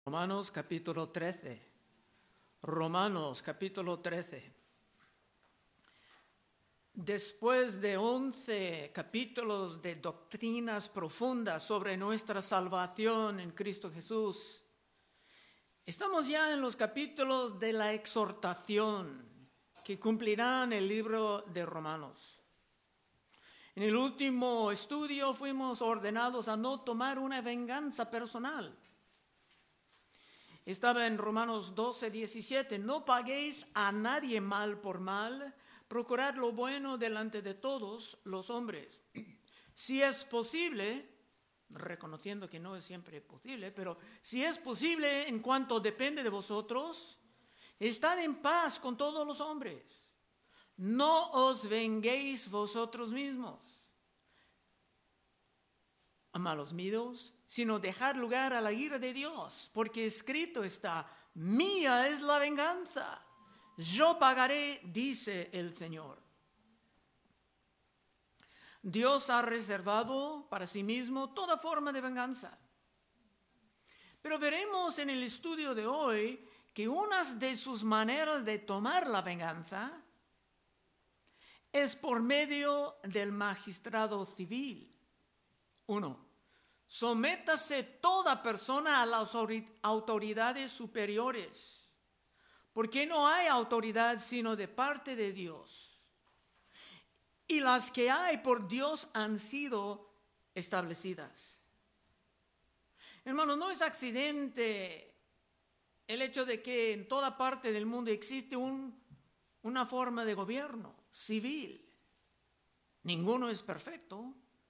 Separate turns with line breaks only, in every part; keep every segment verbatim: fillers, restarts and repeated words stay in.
Romanos capítulo trece. Romanos capítulo trece. Después de once capítulos de doctrinas profundas sobre nuestra salvación en Cristo Jesús, estamos ya en los capítulos de la exhortación que cumplirán el libro de Romanos. En el último estudio fuimos ordenados a no tomar una venganza personal. Estaba en Romanos doce, diecisiete. No paguéis a nadie mal por mal, procurad lo bueno delante de todos los hombres. Si es posible, reconociendo que no es siempre posible, pero si es posible en cuanto depende de vosotros, estad en paz con todos los hombres. No os venguéis vosotros mismos, amados míos, sino dejad lugar a la ira de Dios, porque escrito está: mía es la venganza, yo pagaré, dice el Señor. Dios ha reservado para sí mismo toda forma de venganza. Pero veremos en el estudio de hoy que una de sus maneras de tomar la venganza es por medio del magistrado civil. Uno, sométase toda persona a las autoridades superiores, porque no hay autoridad sino de parte de Dios. Y las que hay por Dios han sido establecidas. Hermanos, no es accidente el hecho de que en toda parte del mundo existe un, una forma de gobierno civil. Ninguno es perfecto.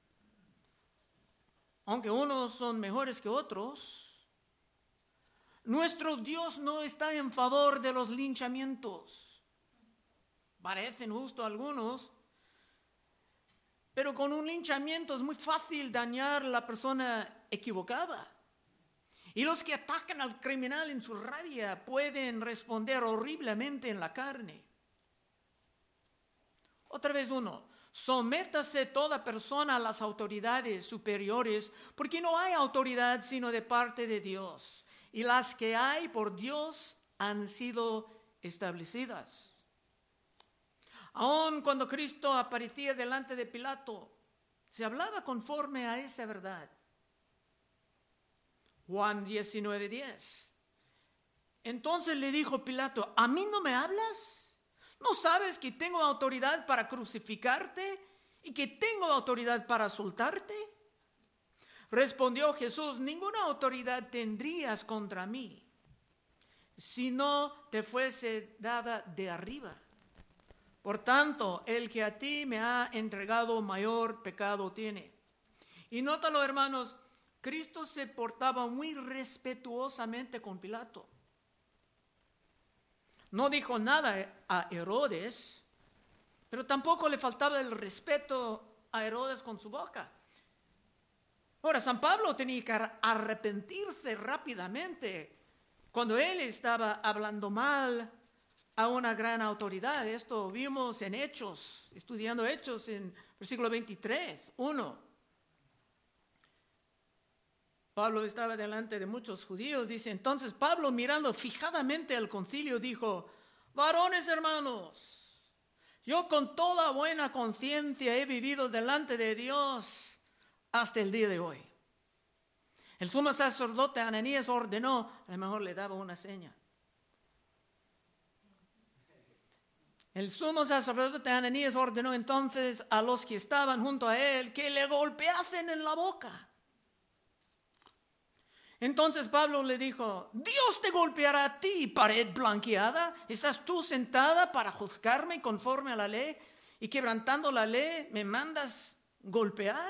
Aunque unos son mejores que otros, nuestro Dios no está en favor de los linchamientos. Parecen justos algunos, pero con un linchamiento es muy fácil dañar a la persona equivocada. Y los que atacan al criminal en su rabia pueden responder horriblemente en la carne. Otra vez uno. Sométase toda persona a las autoridades superiores, porque no hay autoridad sino de parte de Dios, y las que hay por Dios han sido establecidas. Aun cuando Cristo aparecía delante de Pilato, se hablaba conforme a esa verdad. Juan diecinueve, diez. Entonces le dijo Pilato: ¿a mí no me hablas? ¿No sabes que tengo autoridad para crucificarte y que tengo autoridad para soltarte? Respondió Jesús: ninguna autoridad tendrías contra mí si no te fuese dada de arriba. Por tanto, el que a ti me ha entregado mayor pecado tiene. Y nótalo, hermanos, Cristo se portaba muy respetuosamente con Pilato. No dijo nada a Herodes, pero tampoco le faltaba el respeto a Herodes con su boca. Ahora, San Pablo tenía que arrepentirse rápidamente cuando él estaba hablando mal a una gran autoridad. Esto vimos en Hechos, estudiando Hechos en versículo veintitrés, uno. Pablo estaba delante de muchos judíos, dice: entonces Pablo, mirando fijadamente al concilio, dijo: varones hermanos, yo con toda buena conciencia he vivido delante de Dios hasta el día de hoy. El sumo sacerdote Ananías ordenó, a lo mejor le daba una seña. El sumo sacerdote Ananías ordenó entonces a los que estaban junto a él que le golpeasen en la boca. Entonces Pablo le dijo: Dios te golpeará a ti, pared blanqueada. ¿Estás tú sentada para juzgarme conforme a la ley? Y quebrantando la ley, ¿me mandas golpear?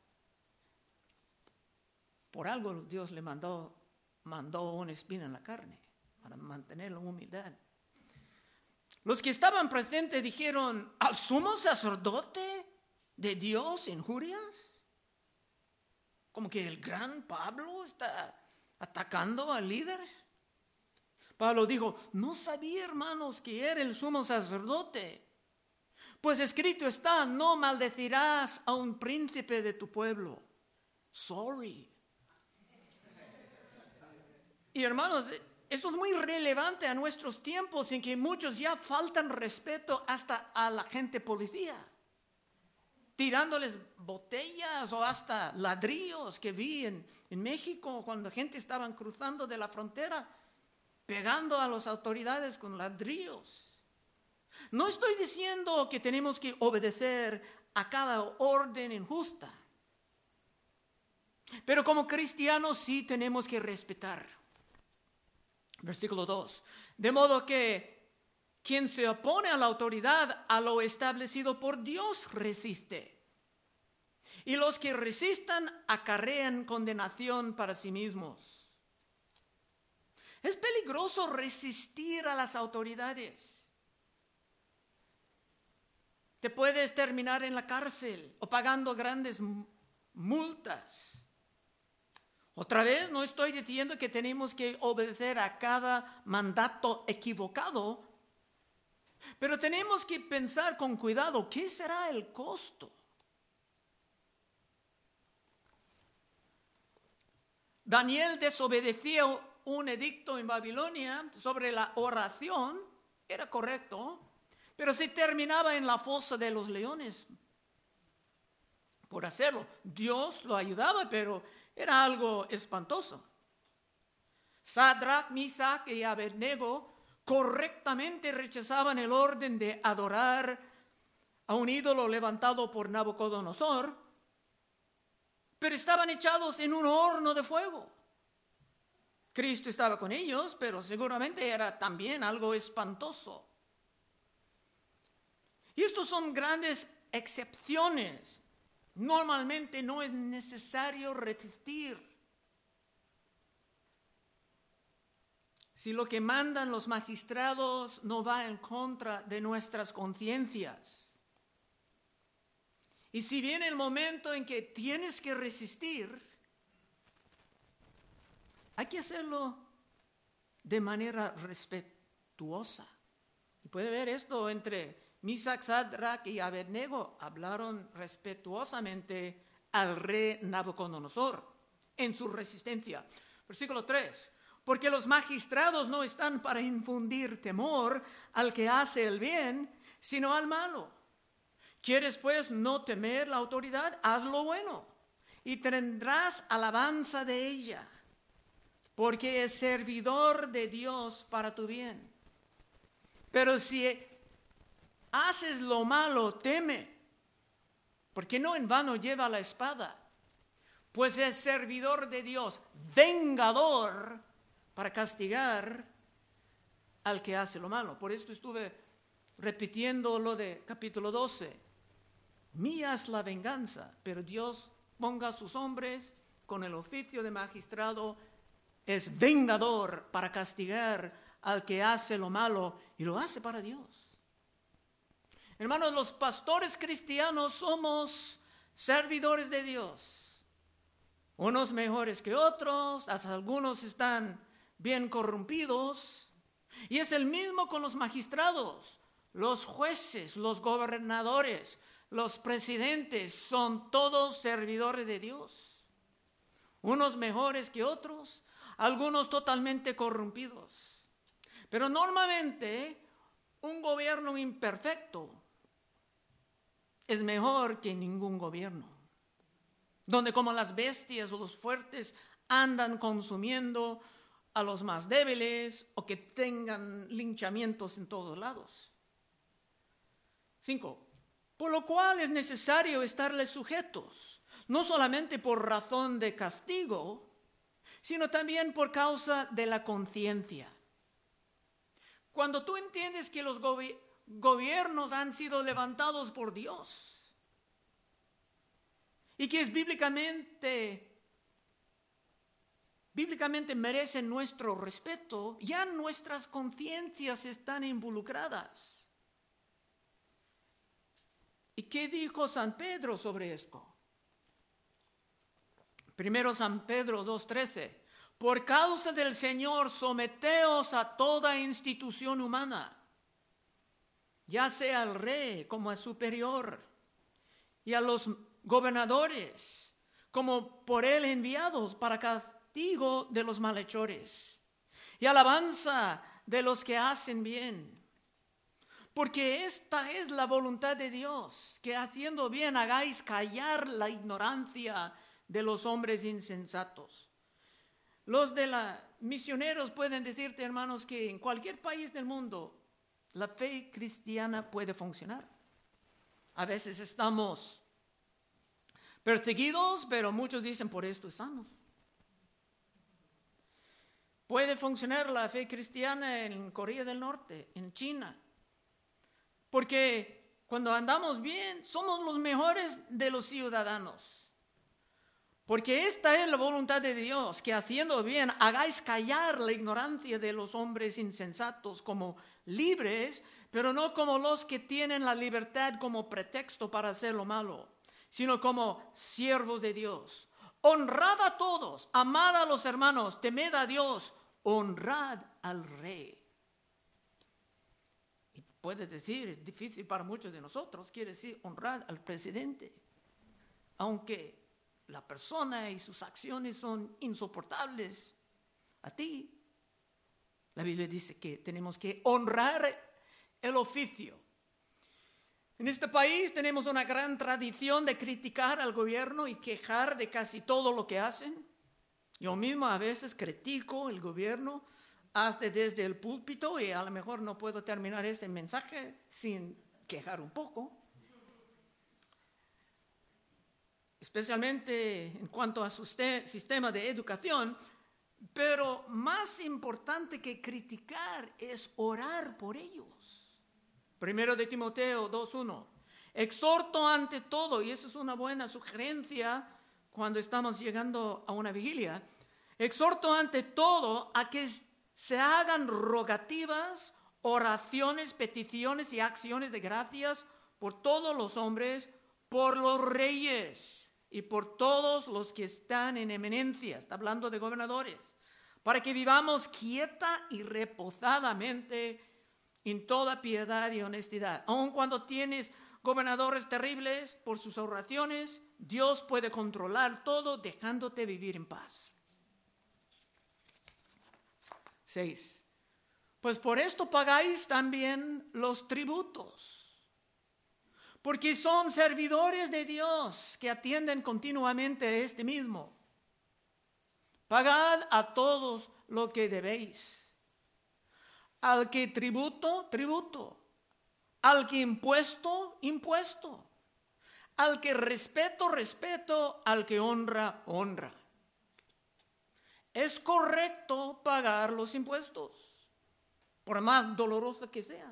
Por algo Dios le mandó, mandó una espina en la carne, para mantener la humildad. Los que estaban presentes dijeron: ¿al sumo sacerdote de Dios injurias? Como que el gran Pablo está atacando al líder. Pablo dijo: no sabía, hermanos, que era el sumo sacerdote. Pues escrito está: no maldecirás a un príncipe de tu pueblo. Sorry. Y hermanos, eso es muy relevante a nuestros tiempos en que muchos ya faltan respeto hasta a la gente policía, tirándoles botellas o hasta ladrillos que vi en, en México cuando gente estaba cruzando de la frontera, pegando a las autoridades con ladrillos. No estoy diciendo que tenemos que obedecer a cada orden injusta, pero como cristianos sí tenemos que respetar. Versículo dos. De modo que quien se opone a la autoridad, a lo establecido por Dios, resiste. Y los que resistan acarrean condenación para sí mismos. Es peligroso resistir a las autoridades. Te puedes terminar en la cárcel o pagando grandes multas. Otra vez, no estoy diciendo que tenemos que obedecer a cada mandato equivocado, pero tenemos que pensar con cuidado, ¿qué será el costo? Daniel desobedeció un edicto en Babilonia sobre la oración, era correcto, pero se terminaba en la fosa de los leones por hacerlo. Dios lo ayudaba, pero era algo espantoso. Sadrach, Misach y Abednego correctamente rechazaban el orden de adorar a un ídolo levantado por Nabucodonosor, pero estaban echados en un horno de fuego. Cristo estaba con ellos, pero seguramente era también algo espantoso. Y estos son grandes excepciones. Normalmente no es necesario resistir. Si lo que mandan los magistrados no va en contra de nuestras conciencias. Y si viene el momento en que tienes que resistir, hay que hacerlo de manera respetuosa. Y puede ver esto entre Misach, Sadrach y Abednego hablaron respetuosamente al rey Nabucodonosor en su resistencia. Versículo tres. Porque los magistrados no están para infundir temor al que hace el bien, sino al malo. ¿Quieres pues no temer la autoridad? Haz lo bueno y tendrás alabanza de ella, porque es servidor de Dios para tu bien. Pero si haces lo malo, teme, porque no en vano lleva la espada, pues es servidor de Dios, vengador para castigar al que hace lo malo. Por esto estuve repitiendo lo de capítulo doce. Mía es la venganza, pero Dios ponga a sus hombres con el oficio de magistrado, es vengador para castigar al que hace lo malo y lo hace para Dios. Hermanos, los pastores cristianos somos servidores de Dios. Unos mejores que otros, hasta algunos están bien corrompidos. Y es el mismo con los magistrados, los jueces, los gobernadores, los presidentes, son todos servidores de Dios. Unos mejores que otros, algunos totalmente corrompidos. Pero normalmente un gobierno imperfecto es mejor que ningún gobierno, donde como las bestias o los fuertes andan consumiendo a los más débiles o que tengan linchamientos en todos lados. Cinco. Por lo cual es necesario estarles sujetos, no solamente por razón de castigo, sino también por causa de la conciencia. Cuando tú entiendes que los gobi- gobiernos han sido levantados por Dios y que es bíblicamente, bíblicamente merecen nuestro respeto, ya nuestras conciencias están involucradas. ¿Y qué dijo San Pedro sobre esto? Primero San Pedro dos trece. Por causa del Señor, someteos a toda institución humana, ya sea al rey como a superior, y a los gobernadores como por él enviados para castigo de los malhechores, y alabanza de los que hacen bien. Porque esta es la voluntad de Dios, que haciendo bien hagáis callar la ignorancia de los hombres insensatos. Los de la misioneros pueden decirte, hermanos, que en cualquier país del mundo la fe cristiana puede funcionar. A veces estamos perseguidos, pero muchos dicen, por esto estamos. Puede funcionar la fe cristiana en Corea del Norte, en China. Porque cuando andamos bien, somos los mejores de los ciudadanos. Porque esta es la voluntad de Dios, que haciendo bien hagáis callar la ignorancia de los hombres insensatos como libres, pero no como los que tienen la libertad como pretexto para hacer lo malo, sino como siervos de Dios. Honrad a todos, amad a los hermanos, temed a Dios, honrad al rey. Y puede decir, es difícil para muchos de nosotros, quiere decir honrad al presidente, aunque la persona y sus acciones son insoportables a ti. La Biblia dice que tenemos que honrar el oficio. En este país tenemos una gran tradición de criticar al gobierno y quejar de casi todo lo que hacen. Yo mismo a veces critico el gobierno hasta desde el púlpito y a lo mejor no puedo terminar este mensaje sin quejar un poco. Especialmente en cuanto a su sistema de educación, pero más importante que criticar es orar por ellos. Primero de Timoteo dos uno. Exhorto ante todo, y eso es una buena sugerencia cuando estamos llegando a una vigilia, exhorto ante todo a que se hagan rogativas, oraciones, peticiones y acciones de gracias por todos los hombres, por los reyes y por todos los que están en eminencia, está hablando de gobernadores, para que vivamos quieta y reposadamente en toda piedad y honestidad. Aun cuando tienes gobernadores terribles por sus oraciones, Dios puede controlar todo dejándote vivir en paz. Seis. Pues por esto pagáis también los tributos, porque son servidores de Dios que atienden continuamente a este mismo. Pagad a todos lo que debéis. Al que tributo, tributo. Al que impuesto, impuesto. Al que respeto, respeto. Al que honra, honra. Es correcto pagar los impuestos, por más doloroso que sea.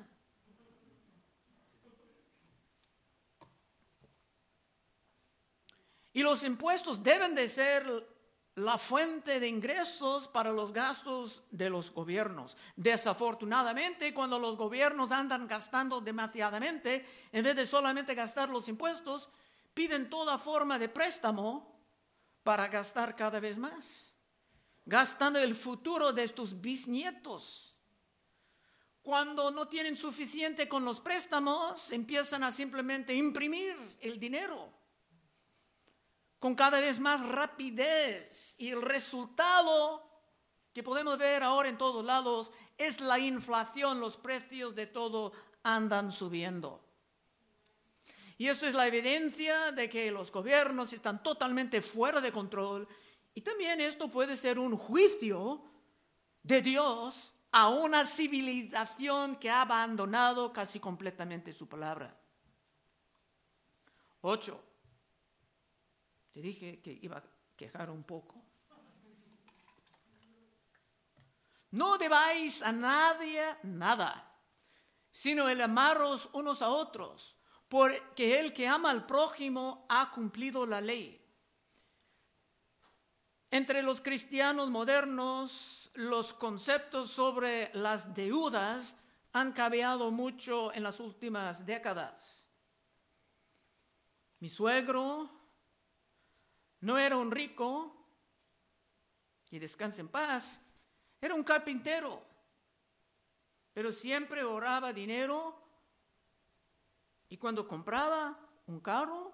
Y los impuestos deben de ser la fuente de ingresos para los gastos de los gobiernos. Desafortunadamente, cuando los gobiernos andan gastando demasiadamente, en vez de solamente gastar los impuestos, piden toda forma de préstamo para gastar cada vez más, gastando el futuro de tus bisnietos. Cuando no tienen suficiente con los préstamos, empiezan a simplemente imprimir el dinero con cada vez más rapidez, y el resultado que podemos ver ahora en todos lados es la inflación. Los precios de todo andan subiendo. Y esto es la evidencia de que los gobiernos están totalmente fuera de control, y también esto puede ser un juicio de Dios a una civilización que ha abandonado casi completamente su palabra. Ocho. Te dije que iba a quejar un poco. No debáis a nadie nada, sino el amaros unos a otros, porque el que ama al prójimo ha cumplido la ley. Entre los cristianos modernos, los conceptos sobre las deudas han cambiado mucho en las últimas décadas. Mi suegro no era un rico, y descanse en paz, era un carpintero, pero siempre ahorraba dinero, y cuando compraba un carro,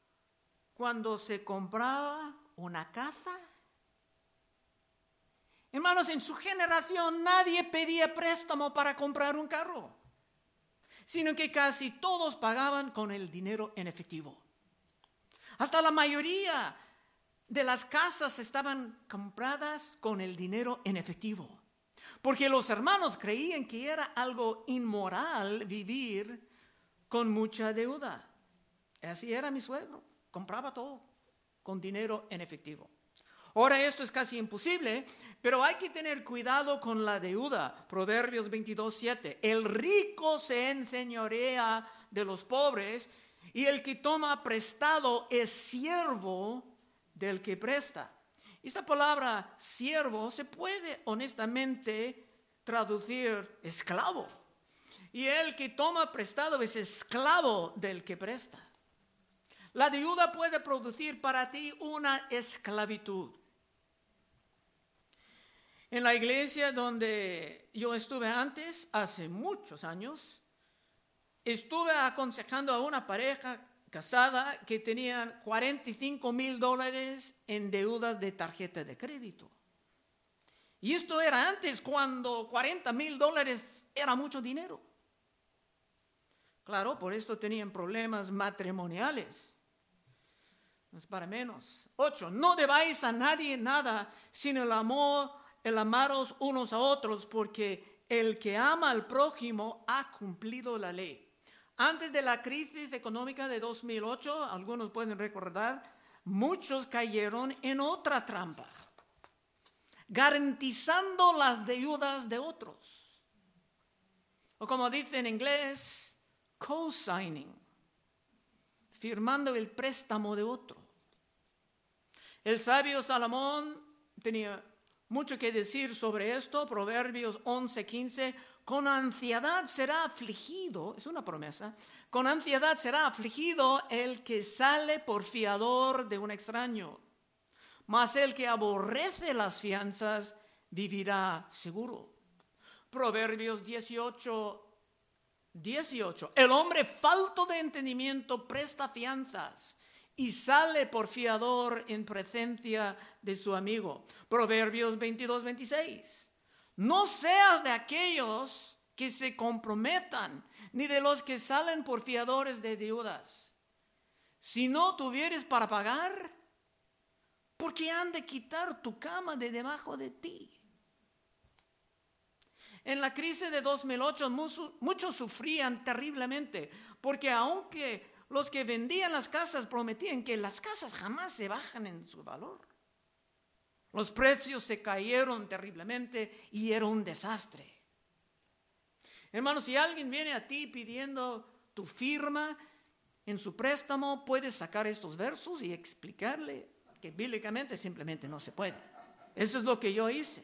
cuando se compraba una casa, Hermanos, en su generación nadie pedía préstamo para comprar un carro, sino que casi todos pagaban con el dinero en efectivo. Hasta la mayoría de las casas estaban compradas con el dinero en efectivo, porque los hermanos creían que era algo inmoral vivir con mucha deuda. Así era mi suegro, compraba todo con dinero en efectivo. Ahora esto es casi imposible, pero hay que tener cuidado con la deuda. Proverbios veintidós, siete. El rico se enseñorea de los pobres y el que toma prestado es siervo del que presta. Esta palabra siervo se puede honestamente traducir esclavo. Y el que toma prestado es esclavo del que presta. La deuda puede producir para ti una esclavitud. En la iglesia donde yo estuve antes, hace muchos años, estuve aconsejando a una pareja casada que tenían cuarenta y cinco mil dólares en deudas de tarjeta de crédito. Y esto era antes, cuando cuarenta mil dólares era mucho dinero. Claro, por esto tenían problemas matrimoniales. No es para menos. Ocho, no debáis a nadie nada, sino el amor, el amaros unos a otros, porque el que ama al prójimo ha cumplido la ley. Antes de la crisis económica de dos mil ocho, algunos pueden recordar, muchos cayeron en otra trampa, garantizando las deudas de otros. O como dice en inglés, co-signing, firmando el préstamo de otro. El sabio Salomón tenía mucho que decir sobre esto. Proverbios once, quince. Con ansiedad será afligido, es una promesa, con ansiedad será afligido el que sale por fiador de un extraño, mas el que aborrece las fianzas vivirá seguro. Proverbios dieciocho, dieciocho. El hombre falto de entendimiento presta fianzas y sale por fiador en presencia de su amigo. Proverbios veintidós, veintiséis. No seas de aquellos que se comprometan, ni de los que salen por fiadores de deudas. Si no tuvieres para pagar, ¿por qué han de quitar tu cama de debajo de ti? En la crisis de dos mil ocho muchos, muchos sufrían terriblemente, porque aunque los que vendían las casas prometían que las casas jamás se bajan en su valor, los precios se cayeron terriblemente y era un desastre. Hermanos, si alguien viene a ti pidiendo tu firma en su préstamo, puedes sacar estos versos y explicarle que bíblicamente simplemente no se puede. Eso es lo que yo hice.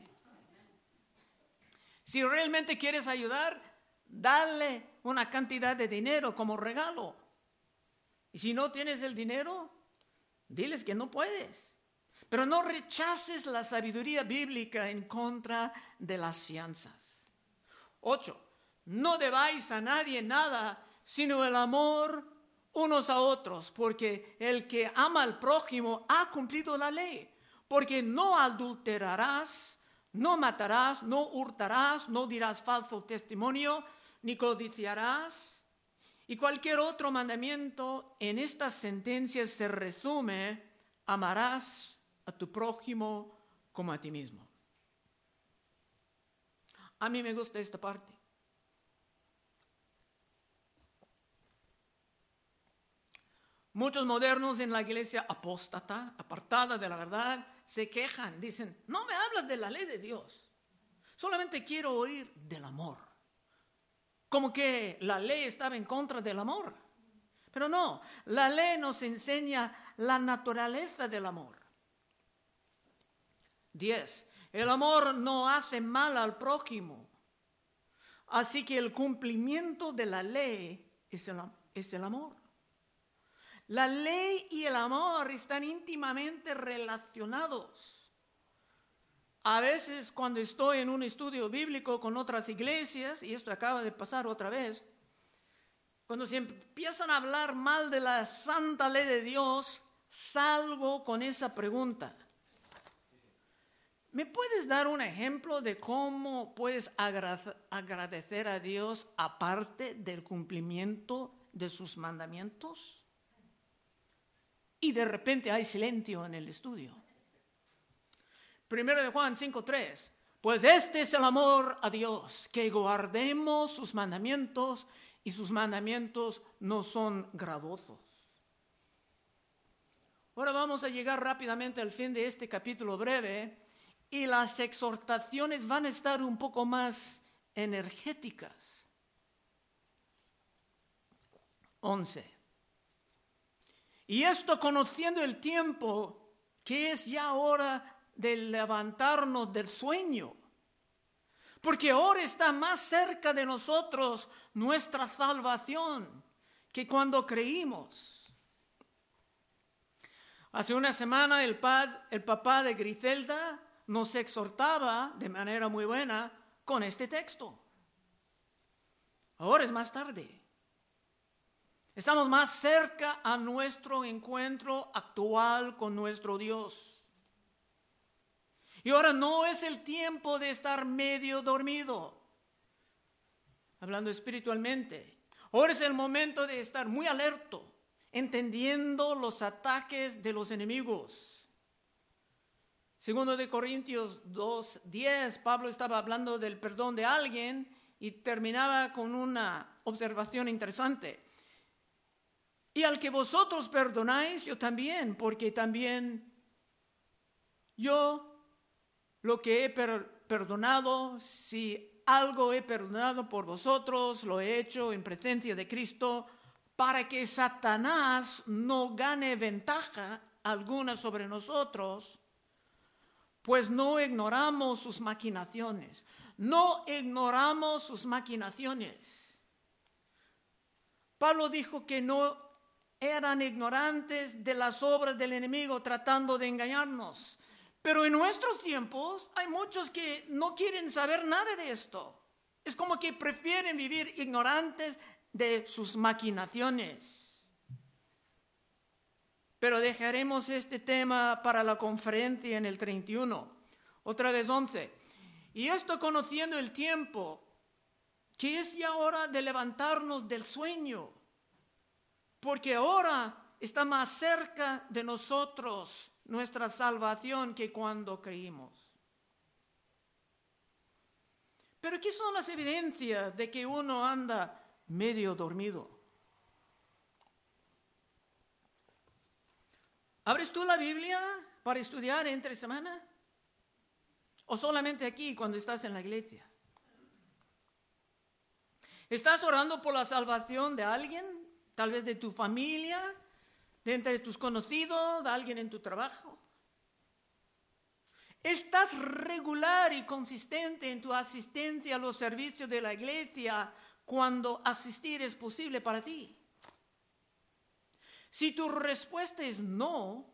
Si realmente quieres ayudar, dale una cantidad de dinero como regalo. Y si no tienes el dinero, diles que no puedes. Pero no rechaces la sabiduría bíblica en contra de las fianzas. Ocho, no debáis a nadie nada, sino el amor unos a otros, porque el que ama al prójimo ha cumplido la ley. Porque no adulterarás, no matarás, no hurtarás, no dirás falso testimonio, ni codiciarás. Y cualquier otro mandamiento en estas sentencias se resume: amarás a tu prójimo como a ti mismo. A mí me gusta esta parte. Muchos modernos en la iglesia apóstata, apartada de la verdad, se quejan, dicen: no me hablas de la ley de Dios, solamente quiero oír del amor. Como que la ley estaba en contra del amor. Pero no, la ley nos enseña la naturaleza del amor. Diez. El amor no hace mal al prójimo. Así que el cumplimiento de la ley es el, es el amor. La ley y el amor están íntimamente relacionados. A veces cuando estoy en un estudio bíblico con otras iglesias, y esto acaba de pasar otra vez, cuando se empiezan a hablar mal de la santa ley de Dios, salgo con esa pregunta: ¿Me puedes dar un ejemplo de cómo puedes agradecer a Dios aparte del cumplimiento de sus mandamientos? Y de repente hay silencio en el estudio. Primero de Juan cinco tres. Pues este es el amor a Dios, que guardemos sus mandamientos, y sus mandamientos no son gravosos. Ahora vamos a llegar rápidamente al fin de este capítulo breve, y las exhortaciones van a estar un poco más energéticas. once. Y esto conociendo el tiempo, que es ya hora de levantarnos del sueño, porque ahora está más cerca de nosotros nuestra salvación que cuando creímos. Hace una semana el, pad, el papá de Griselda nos exhortaba de manera muy buena con este texto. Ahora es más tarde. Estamos más cerca a nuestro encuentro actual con nuestro Dios. Y ahora no es el tiempo de estar medio dormido, hablando espiritualmente. Ahora es el momento de estar muy alerto, entendiendo los ataques de los enemigos. Segundo de Corintios dos diez, Pablo estaba hablando del perdón de alguien y terminaba con una observación interesante. Y al que vosotros perdonáis, yo también, porque también yo lo que he per- perdonado, si algo he perdonado por vosotros, lo he hecho en presencia de Cristo, para que Satanás no gane ventaja alguna sobre nosotros, pues no ignoramos sus maquinaciones. No ignoramos sus maquinaciones. Pablo dijo que no eran ignorantes de las obras del enemigo tratando de engañarnos. Pero en nuestros tiempos hay muchos que no quieren saber nada de esto. Es como que prefieren vivir ignorantes de sus maquinaciones. Pero dejaremos este tema para la conferencia en el treinta y uno. Otra vez once. Y esto conociendo el tiempo, que es ya hora de levantarnos del sueño. Porque ahora está más cerca de nosotros nuestra salvación que cuando creímos. Pero ¿qué son las evidencias de que uno anda medio dormido? ¿Abres tú la Biblia para estudiar entre semana? ¿O solamente aquí cuando estás en la iglesia? ¿Estás orando por la salvación de alguien? Tal vez de tu familia, de entre tus conocidos, de alguien en tu trabajo. ¿Estás regular y consistente en tu asistencia a los servicios de la iglesia cuando asistir es posible para ti? Si tu respuesta es no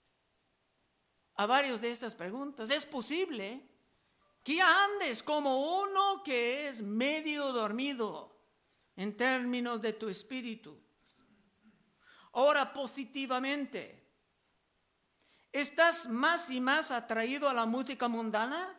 a varias de estas preguntas, es posible que ya andes como uno que es medio dormido en términos de tu espíritu. Ahora, positivamente, ¿estás más y más atraído a la música mundana?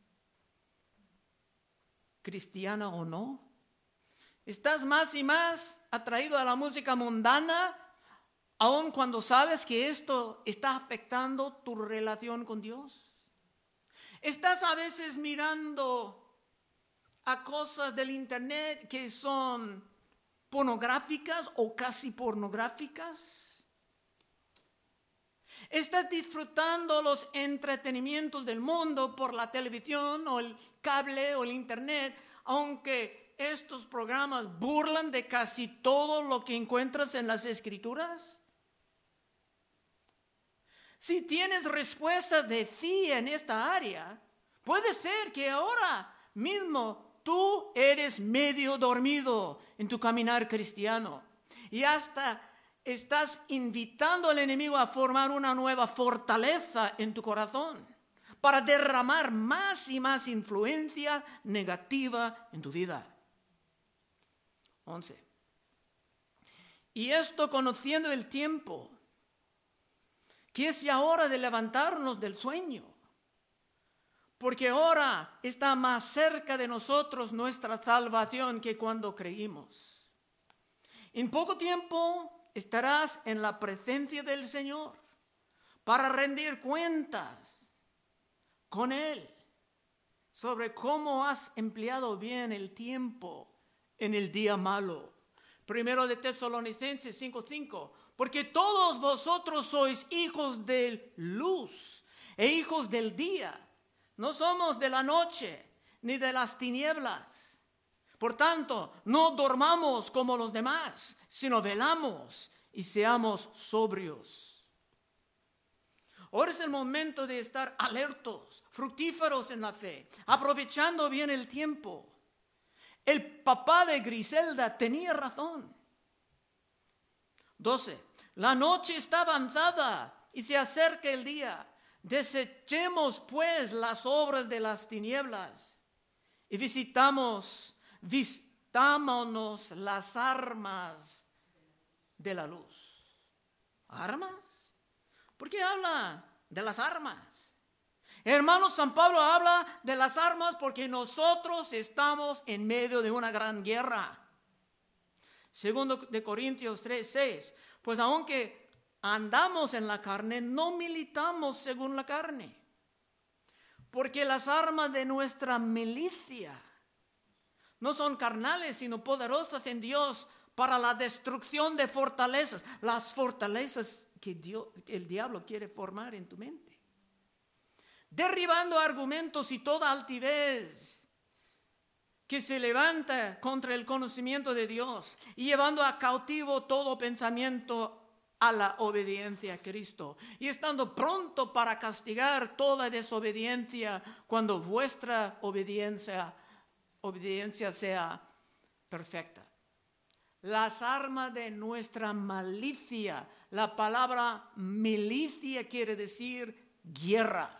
¿Cristiana o no? ¿Estás más y más atraído a la música mundana, aun cuando sabes que esto está afectando tu relación con Dios? ¿Estás a veces mirando a cosas del internet que son pornográficas o casi pornográficas? ¿Estás disfrutando los entretenimientos del mundo por la televisión o el cable o el internet, aunque estos programas burlan de casi todo lo que encuentras en las Escrituras? Si tienes respuesta de sí en esta área, puede ser que ahora mismo tú eres medio dormido en tu caminar cristiano y hasta estás invitando al enemigo a formar una nueva fortaleza en tu corazón para derramar más y más influencia negativa en tu vida. once. Y esto conociendo el tiempo, que es ya hora de levantarnos del sueño. porque ahora está más cerca de nosotros nuestra salvación que cuando creímos. En poco tiempo estarás en la presencia del Señor para rendir cuentas con Él sobre cómo has empleado bien el tiempo en el día malo. Primero de Tesalonicenses cinco cinco, porque todos vosotros sois hijos de luz e hijos del día. No somos de la noche ni de las tinieblas. Por tanto, no dormamos como los demás, sino velamos y seamos sobrios. Ahora es el momento de estar alertos, fructíferos en la fe, aprovechando bien el tiempo. El papá de Griselda tenía razón. doce. La noche está avanzada y se acerca el día. Desechemos pues las obras de las tinieblas y visitamos, vistámonos las armas de la luz. ¿Armas? ¿Por qué habla de las armas? Hermano, San Pablo habla de las armas porque nosotros estamos en medio de una gran guerra. Segundo de Corintios tres seis, pues aunque andamos en la carne, no militamos según la carne, porque las armas de nuestra milicia no son carnales, sino poderosas en Dios para la destrucción de fortalezas, las fortalezas que Dios, el diablo quiere formar en tu mente, derribando argumentos y toda altivez que se levanta contra el conocimiento de Dios y llevando a cautivo todo pensamiento a la obediencia a Cristo, y estando pronto para castigar toda desobediencia cuando vuestra obediencia, obediencia sea perfecta. Las armas de nuestra malicia, la palabra milicia quiere decir guerra.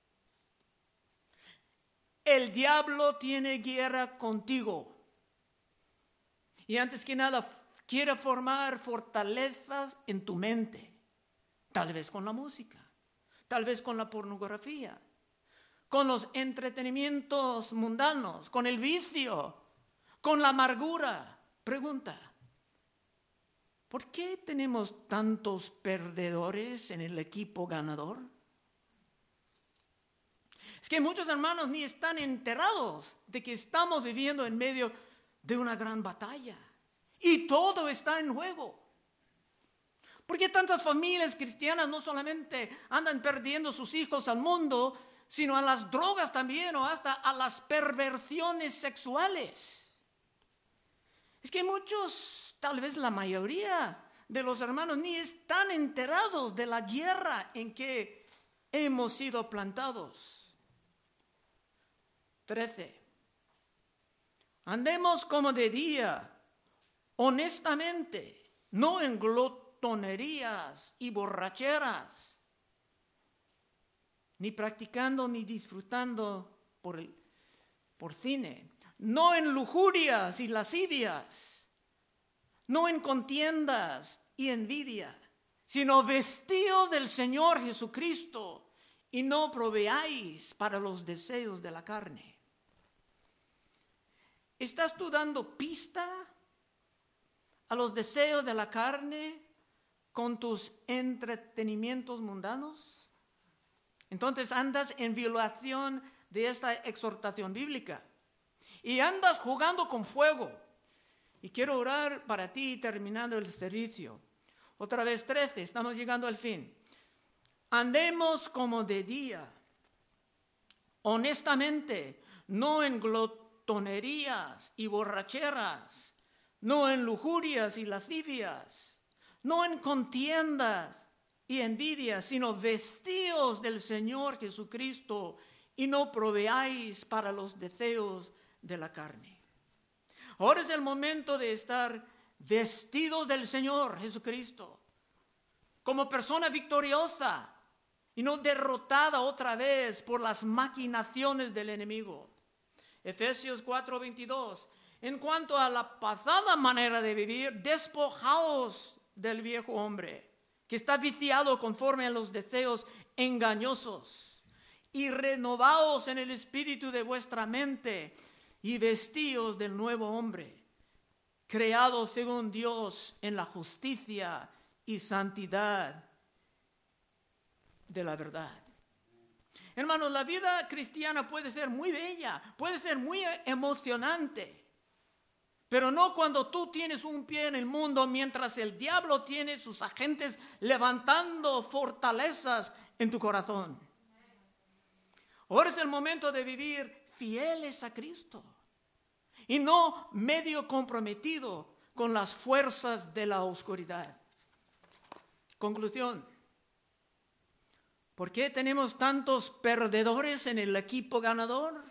El diablo tiene guerra contigo. Y antes que nada, quiere formar fortalezas en tu mente. Tal vez con la música, tal vez con la pornografía, con los entretenimientos mundanos, con el vicio, con la amargura. Pregunta, ¿por qué tenemos tantos perdedores en el equipo ganador? Es que muchos hermanos ni están enterados de que estamos viviendo en medio de una gran batalla y todo está en juego. ¿Por qué tantas familias cristianas no solamente andan perdiendo sus hijos al mundo, sino a las drogas también o hasta a las perversiones sexuales? Es que muchos, tal vez la mayoría de los hermanos ni están enterados de la guerra en que hemos sido plantados. trece. Andemos como de día, honestamente, no en glotonerías y borracheras, ni practicando ni disfrutando por, el, por cine, no en lujurias y lascivias, no en contiendas y envidia, sino vestidos del Señor Jesucristo y no proveáis para los deseos de la carne. ¿Estás tú dando pista a los deseos de la carne con tus entretenimientos mundanos? Entonces andas en violación de esta exhortación bíblica y andas jugando con fuego. Y quiero orar para ti terminando el servicio. Otra vez trece, estamos llegando al fin. Andemos como de día, honestamente, no en glotonerías y borracheras, no en lujurias y lascivias, no en contiendas y envidias, sino vestidos del Señor Jesucristo y no proveáis para los deseos de la carne. Ahora es el momento de estar vestidos del Señor Jesucristo como persona victoriosa y no derrotada otra vez por las maquinaciones del enemigo. Efesios cuatro veintidós. En cuanto a la pasada manera de vivir, despojaos del viejo hombre, que está viciado conforme a los deseos engañosos, y renovaos en el espíritu de vuestra mente y vestíos del nuevo hombre, creado según Dios en la justicia y santidad de la verdad. Hermanos, la vida cristiana puede ser muy bella, puede ser muy emocionante, pero no cuando tú tienes un pie en el mundo mientras el diablo tiene sus agentes levantando fortalezas en tu corazón. Ahora es el momento de vivir fieles a Cristo y no medio comprometido con las fuerzas de la oscuridad. Conclusión. ¿Por qué tenemos tantos perdedores en el equipo ganador?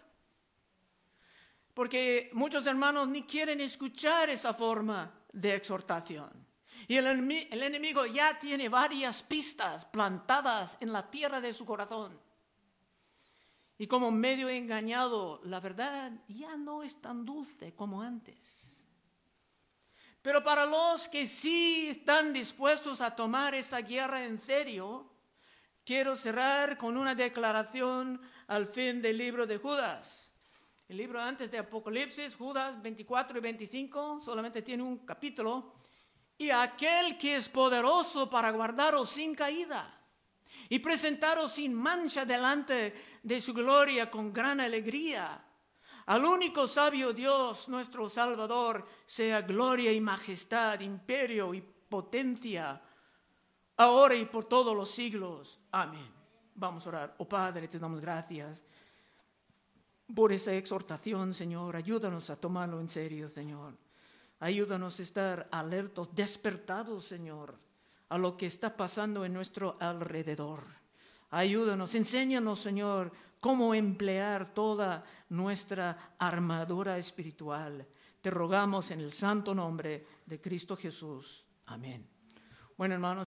Porque muchos hermanos ni quieren escuchar esa forma de exhortación. Y el, el enemigo ya tiene varias pistas plantadas en la tierra de su corazón. Y como medio engañado, la verdad ya no es tan dulce como antes. Pero para los que sí están dispuestos a tomar esa guerra en serio, quiero cerrar con una declaración al fin del libro de Judas. El libro antes de Apocalipsis, Judas veinticuatro y veinticinco, solamente tiene un capítulo. Y aquel que es poderoso para guardaros sin caída y presentaros sin mancha delante de su gloria con gran alegría. Al único sabio Dios, nuestro Salvador, sea gloria y majestad, imperio y potencia, ahora y por todos los siglos. Amén. Vamos a orar. Oh Padre, te damos gracias por esa exhortación, Señor. Ayúdanos a tomarlo en serio, Señor. Ayúdanos a estar alertos, despertados, Señor, a lo que está pasando en nuestro alrededor. Ayúdanos, enséñanos, Señor, cómo emplear toda nuestra armadura espiritual. Te rogamos en el santo nombre de Cristo Jesús. Amén. Bueno, hermanos.